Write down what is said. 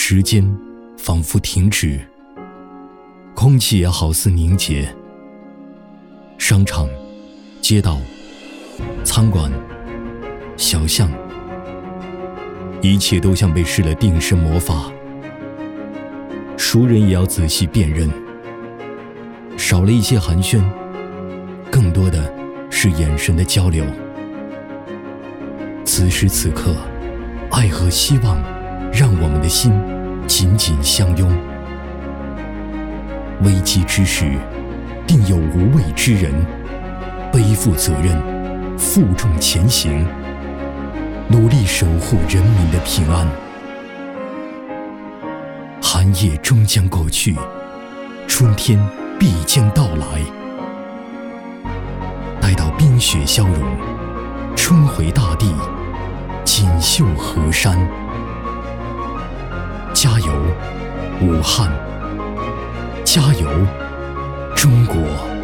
时间仿佛停止，空气也好似凝结。商场、街道、餐馆、小巷，一切都像被施了定身魔法。熟人也要仔细辨认，少了一些寒暄，更多的是眼神的交流。此时此刻，爱和希望让我们的心紧紧相拥。危机之时，定有无畏之人，背负责任，负重前行，努力守护人民的平安。寒夜终将过去，春天必将到来。待到冰雪消融，春回大地，锦绣河山。加油，武汉！加油，中国！